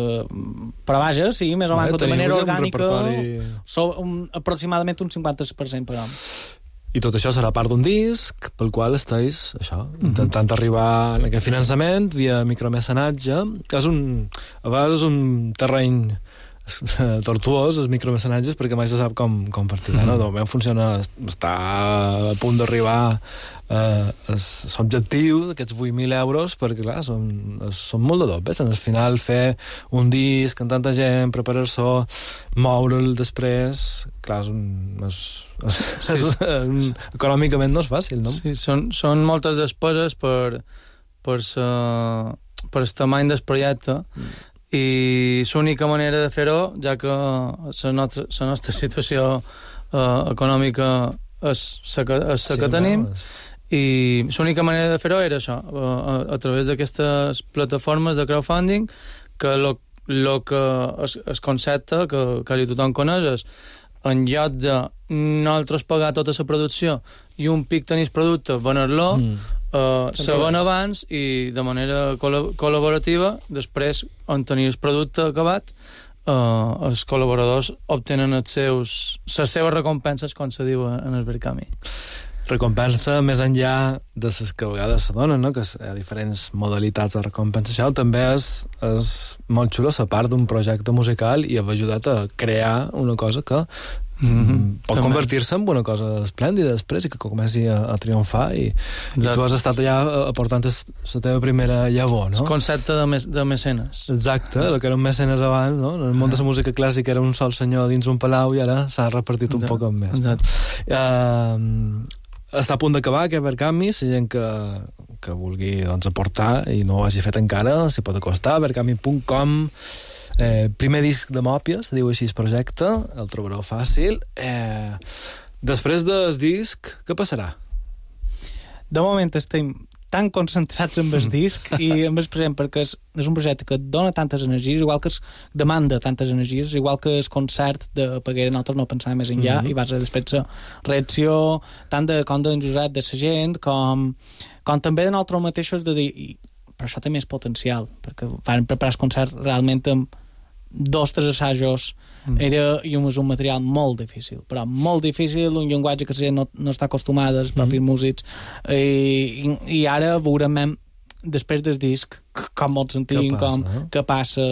però vaja, sí, més o menys de manera orgànica, repertori... so, un, aproximadament un cinquanta per cent, però...
I tot això serà part d'un disc pel qual estàs, això, intentant uh-huh. arribar a aquest finançament via micromecenatge, que és un, a vegades és un terreny tortuós, els micromecenatges, perquè mai se sap com, com partirà, no? De moment funciona, està a punt d'arribar eh, l'objectiu d'aquests vuit mil euros, perquè clar, són, són molt de dobles, al final fer un disc amb tanta gent, preparar so, moure'l després, clar, és un, és, és, és, és, econòmicament no és fàcil, no?
Sí, són, són moltes despeses per per, sa, per el tamany del projecte, mm. i l'única manera de fer-ho, ja que la nostra, la nostra situació uh, econòmica és la que, és la sí, que tenim, no, és... i l'única manera de fer-ho era això, uh, a, a través d'aquestes plataformes de crowdfunding, que lo, lo que es, es concepte que, que tothom coneix és, en lloc de nosaltres pagar tota la producció i un pic tenir el producte, vener-lo, mm. uh, se ven abans i de manera col·la- col·laborativa, després, on tenir el producte acabat, uh, els col·laboradors obtenen els seus, les seves recompenses, com se diu en el Verkami.
Recompensa més enllà de les que a vegades se donen, no? Que hi ha diferents modalitats de recompensa. Això també és, és molt xulo la part d'un projecte musical i haver ajudat a crear una cosa que mm-hmm. pot també convertir-se en una cosa esplèndida després i que comenci a, a triomfar i, i tu has estat allà aportant la teva primera llavor, no?
El concepte de, mes, de mecenes.
Exacte, el que eren mecenes abans, no? En el món de la música clàssica era un sol senyor dins un palau i ara s'ha repartit un poc més.
Exacte.
Uh, està a punt d'acabar aquest Verkami, la gent que, que vulgui doncs, aportar i no ho hagi fet encara, s'hi pot acostar, verkami punt com. Eh, primer disc de Mòpia, se diu així el projecte, el trobareu fàcil. Eh, després del disc, què passarà?
De moment estem tan concentrats amb el disc i amb el present, perquè és, és un projecte que dona tantes energies, igual que es demanda tantes energies, igual que el concert de Peguera, nosaltres no pensàvem més enllà, mm-hmm. i vas a després la reacció tant de, com d'en Josep, de la gent, com, com també de nosaltres mateixos, de dir, i, però això té més potencial, perquè van preparar el concert realment amb dos, tres assajos, mm. era i és un material molt difícil, però molt difícil, un llenguatge que la gent no, no està acostumada, els propis mm. músics, i, i ara veurem després del disc com ens sentim, com
eh?
què passa.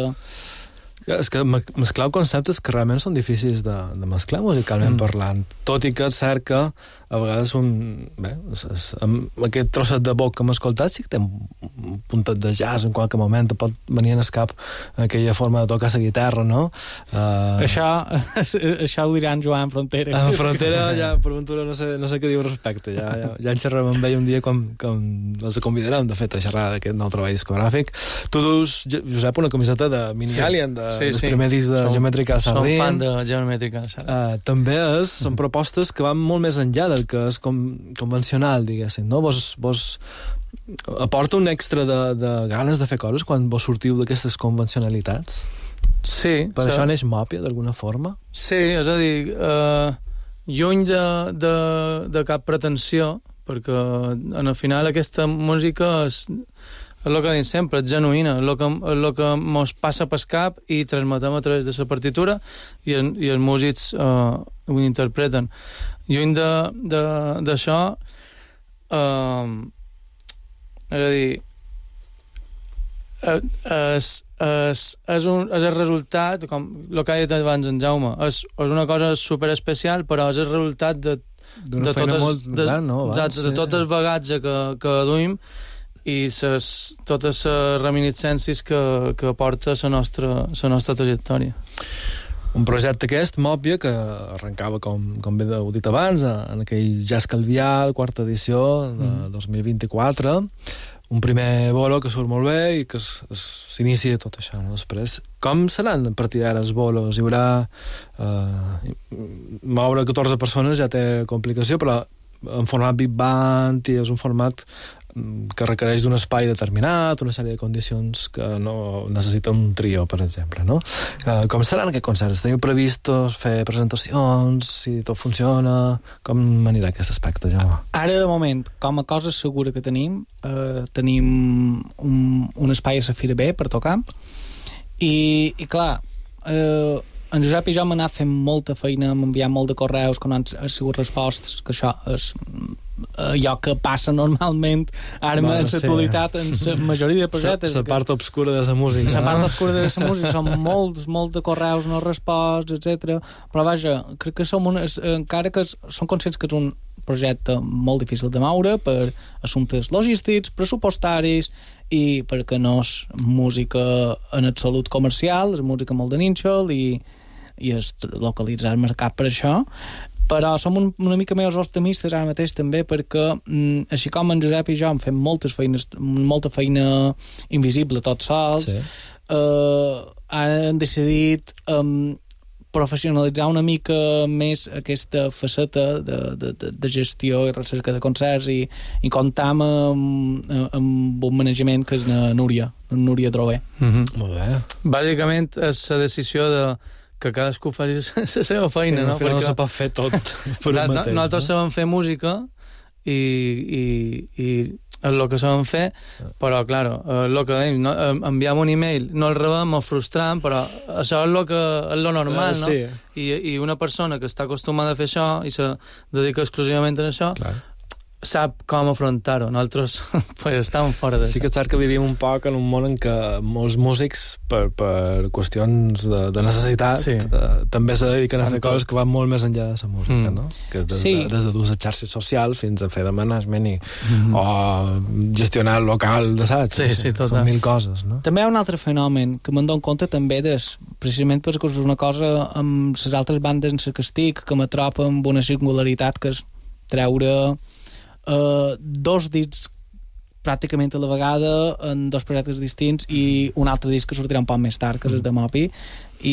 És que mesclar conceptes que realment són difícils de, de mesclar musicalment mm. parlant, tot i que és cert que a vegades un, bé, és, és, amb aquest trosset de boc que hem escoltat sí que té un puntet de jazz en qualque moment, pot venir en el cap aquella forma de tocar la guitarra, no? Uh...
Això, això ho diran Joan Frontera.
A Frontera ja, per ventura, no sé, no sé què diu respecte, ja, ja, ja en xerrem amb ell un dia quan, quan els convidarem, de fet, a xerrar d'aquest nou treball discogràfic. Tu dus, Josep, una camiseta de Mini sí. Alien, de, sí, sí. primer disc de Geomètrica Sardin.
Som fan de Geomètrica Sardin.
Uh, també és, són propostes que van molt més enllà del que és com, convencional, diguéssim, no? Vos, vos aporta un extra de, de ganes de fer coses quan vos sortiu d'aquestes convencionalitats?
Sí.
Per això neix Mòpia, d'alguna forma?
Sí, és a dir, eh, lluny de, de, de cap pretensió, perquè en el final aquesta música és, és el que dic sempre, és genuïna, és el que, és el que mos passa pel cap i transmetem a través de la partitura i, i els músics eh, ho interpreten. Lluny d'això, eh, és a dir, és, és, és, un, és el resultat, com el que ha dit abans en Jaume, és, és una cosa superespecial, però és el resultat de, de, totes,
molt
de,
gran, no? Abans,
exacte, de
sí.
tot el bagatge que, que duim i ses, totes les reminiscències que, que aporta la nostra, la nostra trajectòria.
Un projecte aquest, Mòbia, que arrencava, com, com bé heu dit abans, en aquell Jazz Calvià, quarta edició de mm. dos mil vint-i-quatre, un primer bolo que surt molt bé i que s'inicia tot això, no? Després, com seran a partir d'ara els bolos? Hi haurà... Eh, moure catorze persones ja té complicació, però en format big band, i és un format que requereix d'un espai determinat, una sèrie de condicions que no necessita un trio, per exemple, no? Eh, com seran aquests concerts? Teniu previstos fer presentacions, si tot funciona? Com anirà aquest aspecte, Jaume?
Ara, de moment, com a cosa segura que tenim, eh, tenim un, un espai a Safira B per tocar, i, i clar, eh, en Josep i jo hem anat fent molta feina, hem enviat molt de correus que no han sigut respostes, que això és allò que passa normalment ara bueno, en l'actualitat sí. en la majoria de projectes.
La part obscura de la música.
La part obscura de la música. Són molts, molts de correus no resposts, etcètera. Però vaja, crec que som una, encara que som conscients que és un projecte molt difícil de moure per assumptes logístics, pressupostaris, i perquè no és música en absolut comercial, és música molt de nínxol i, i és localitzar el mercat per això, però som un, una mica més optimistes ara mateix també perquè mm, així com en Josep i jo hem fet moltes feines, molta feina invisible tots sols, sí. eh, han decidit um, professionalitzar una mica més aquesta faceta de, de, de, de gestió i recerca de concerts i, i comptar amb, amb un management que és la Núria, la Núria Drover.
Mm-hmm.
Molt bé.
Bàsicament és la decisió de que cadascú faci la seva feina,
sí,
no?
Perquè no se pot fer tot per un mateix.
Nosaltres no? sabem fer música i, i, i és el que sabem fer, però, clar, el que dèiem, no? Enviam un e-mail, no el rebem, ens frustrem, però això és el que és lo normal, uh, sí. no? I, I una persona que està acostumada a fer això i se dedica exclusivament a això, clar. Sap com afrontar-ho. Nosaltres pues, estàvem fora d'això.
Sí que és cert que vivim un poc en un món en què molts músics, per, per qüestions de, de necessitat, sí. eh, també se dediquen a fer tot. Coses que van molt més enllà de la música, mm. no? Que des, sí. de, des de dur les xarxes socials fins a fer de management i, mm. o gestionar el local d'assaig.
Sí, sí, tot.
Són mil coses, no?
També hi ha un altre fenomen que me'n dono compte també des, precisament perquè és una cosa amb les altres bandes en què estic que m'atropa amb una singularitat que és treure Uh, dos discs pràcticament a la vegada en dos projectes distints i un altre disc que sortirà un poc més tard, que és el de Mopi, i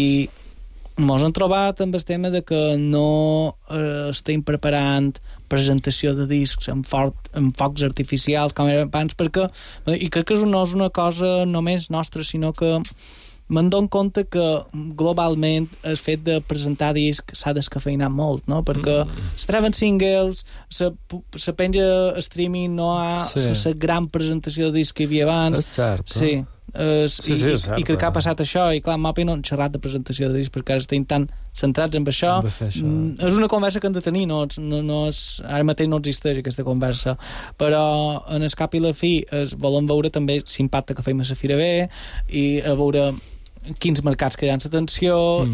mos hem trobat amb el tema de que no uh, estem preparant presentació de discs amb, fort, amb focs artificials com era abans, perquè i crec que no és una cosa només nostra, sinó que me'n dono compte que globalment el fet de presentar disc s'ha descafeinat molt, no? Perquè mm. es treuen singles, se, se penja streaming, no hi ha sí. la gran presentació de disc que hi havia abans.
És cert.
Sí. Es,
sí,
i,
sí, és cert,
i crec que ha passat això, i clar, Mopi no han xerrat de presentació de disc perquè ara estem tan centrats en això.
això.
Mm, és una conversa que hem de tenir, no, no, no és, ara mateix no existeix aquesta conversa, però en el cap i la fi es, volem veure també l'impacte que fem a Safira B i a veure quins mercats cridan l'atenció mm.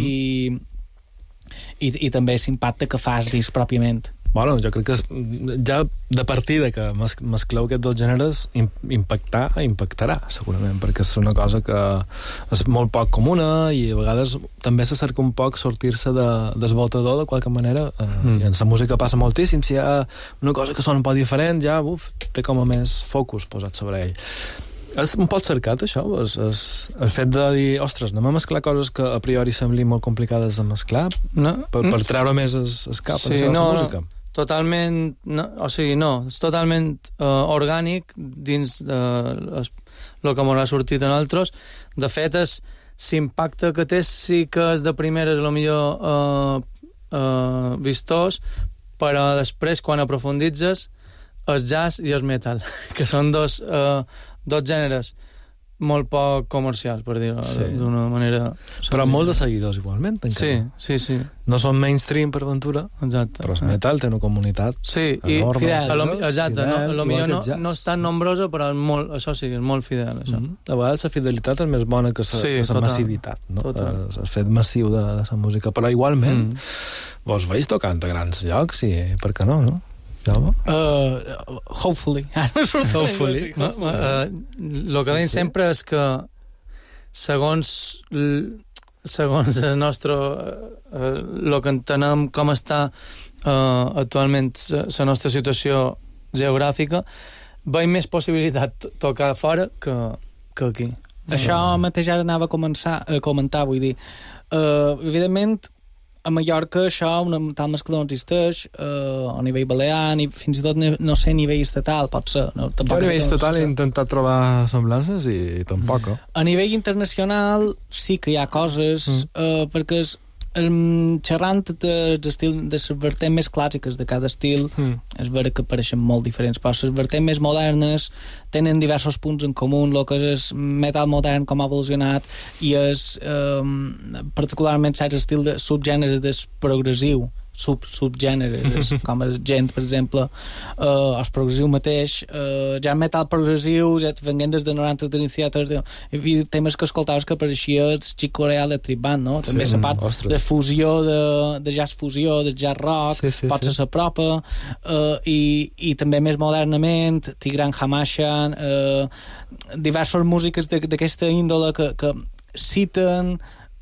i, i, i també l'impacte que fa el disc pròpiament.
Bueno, jo crec que ja de partida que mescleu aquests dos gèneres impactar, impactarà segurament, perquè és una cosa que és molt poc comuna i a vegades també s'acerca un poc sortir-se de, del voltador de qualque manera, eh, mm. i en la música passa moltíssim, si hi ha una cosa que sona un poc diferent ja uf, té com a més focus posat sobre ell. És un poc cercat, això? És, és el fet de dir, ostres, anem a mesclar coses que a priori semblin molt complicades de mesclar no? per, per treure més es, es cap
sí,
en
no,
la música?
Totalment, no, o sigui, no, és totalment uh, orgànic dins de uh, el que m'haurà sortit a nosaltres. De fet, l'impacte que té sí que és de primeres, a lo millor uh, uh, vistós, però després, quan aprofunditzes, el jazz i el metal, que són dos... Uh, dos gèneres molt poc comercials, per dir-ho sí. d'una manera...
Però molt de seguidors, igualment, encara.
Sí, sí, sí.
No són mainstream per ventura,
exacte.
Però el metal té una comunitat
sí,
enorme.
I fidel, lo, exacte, fidel, no, lo millor no, no és tan nombrosa, però és molt, això sí, és molt fidel, això.
Mm-hmm. A vegades la fidelitat és més bona que la sí, massivitat, no? El fet massiu de la música, però igualment mm. vos veus tocant a grans llocs i per què no, no? Jaume?
Uh, hopefully.
Hopefully. El uh, que deim sempre és que segons segons el nostre el que entenem com està uh, actualment la nostra situació geogràfica, veiem més possibilitat tocar fora que, que aquí.
Això mateix ara anava a, començar, a comentar, vull dir, uh, evidentment a Mallorca això, una tal mescla no existeix, uh, a nivell balear, ni, fins i tot no sé, a nivell estatal, pot ser. No,
jo a nivell estatal he intentat trobar semblances i, i tampoc. Mm.
A nivell internacional sí que hi ha coses, mm. uh, perquè és, um, xerrant dels estil, de les vertents més clàssiques de cada estil, mm. és vera que apareixen molt diferents, però les vertents més modernes tenen diversos punts en comú, el que és metal modern, com ha evolucionat, i és um, particularment certs estils de subgèneres del progressiu, sub, subgèneres, com el gent, per exemple, uh, el progressiu mateix, uh, ja metal progressiu, ja venguent des de noranta iniciatos, hi havia temes que escoltaves que apareixia el Chick Corea Electric Band, no? També sí, la part ostres. de fusió, de, de jazz fusió, de jazz rock, sí, sí, potser sí. s'apropa, uh, i, i també més modernament, Tigran Hamashian, uh, diverses músiques d'aquesta índole que, que citen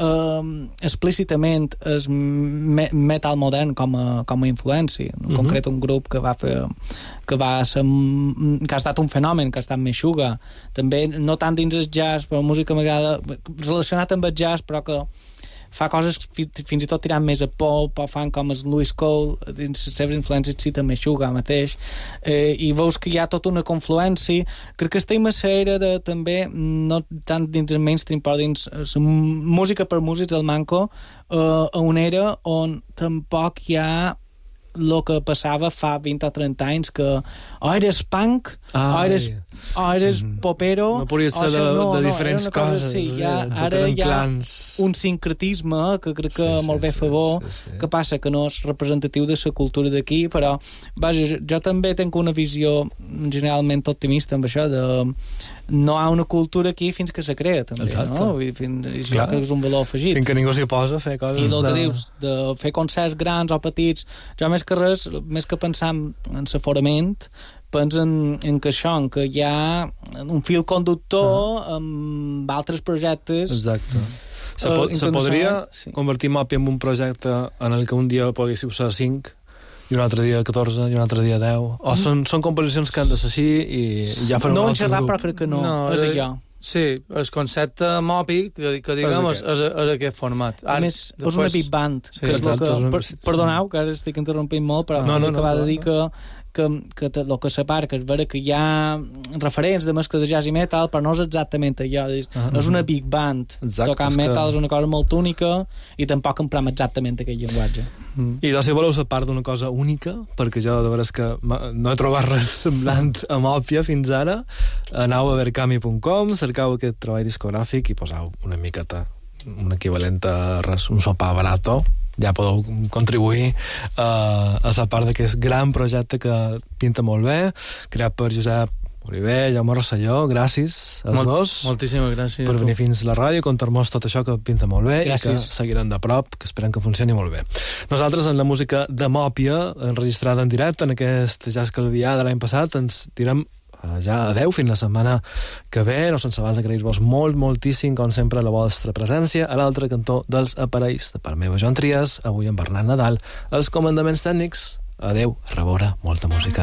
Uh, explícitament el me metal modern com a, com a influència, en uh -huh. concret un grup que va fer que va ser, que ha estat un fenomen, que ha estat Meshuggah, també no tant dins el jazz, però música m'agrada relacionat amb el jazz, però que fa coses fins i tot tirant més a pop o fan com el Louis Cole dins les seves influències cita Meshuggah mateix, eh, i veus que hi ha tota una confluència. Crec que estem a era de també, no tant dins el mainstream però dins la música per músics del manco, eh, a una era on tampoc hi ha el que passava fa vint o trenta anys, que o eres punk o eres, o eres mm. popero,
no podria ser de,
no,
de
no,
diferents coses,
sí, ja,
eh,
ara hi ha
clans.
un sincretisme que crec que
sí, sí,
molt bé
sí,
fa bo,
sí, sí.
que passa que no és representatiu de la cultura d'aquí, però vaja, jo, jo també tinc una visió generalment optimista amb això de no hi ha una cultura aquí fins que se crea també. Exacte. No? I fins, i això que és un valor afegit.
Fins que ningú s'hi posa a fer coses.
I el
de...
que dius, de fer concerts grans o petits, jo més que res, més que pensar en l'aforament, penso en, en que això, en que hi ha un fil conductor uh-huh. amb altres projectes.
Exacte. Se, po uh, se podria sí. convertir Mòpia en un projecte en el que un dia poguéssiu ser cinc i un altre dia catorze, i un altre dia deu, o mm. són, són composicions que han de ser així i ja farà
no
un altre
xerrar,
grup.
Però crec que no, no és allò.
Sí, el concepte Mopi, que, que diguem, és, és, és aquest format.
Ara, a més, després... és una big band. Sí, que és exacte, que, per, perdoneu, que ara estic interrompint molt, però no, no, no, acaba no, de dir que que, que el que separa, que és vera que hi ha referents de mescla de jazz i metal, però no és exactament allò, és, uh-huh. és una big band. Exacte, tocant metal que... és una cosa molt única i tampoc emprem exactament aquell llenguatge.
Mm. I doncs, si voleu ser part d'una cosa única, perquè jo de veres que no he trobat res semblant a Mòpia fins ara, aneu a verkami punt com, cercau aquest treball discogràfic i poseu una miqueta, un equivalent a res, un sopar barato, ja podeu contribuir uh, a la part d'aquest gran projecte que pinta molt bé, creat per Josep Oliver, Jaume Rosselló, gràcies als Molt, dos
moltíssimes gràcies
per venir fins a la ràdio, contar-nos tot això que pinta molt bé
gràcies.
I que seguiran de prop, que esperem que funcioni molt bé. Nosaltres en la música de Mòpia, enregistrada en directe en aquest Jazz Calvià de l'any passat, ens direm ja adeu fins la setmana que ve, no sense abans d'agrair-vos molt, moltíssim, com sempre, la vostra presència a l'altre cantó dels aparells. De part meva, Joan Trias, avui en Bernat Nadal, els comandaments tècnics. Adeu, a reveure, molta música.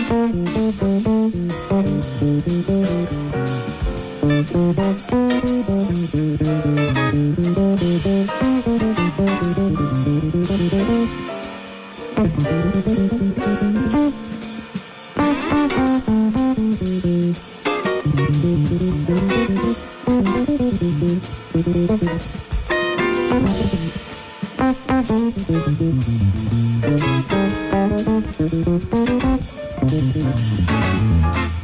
Thank you.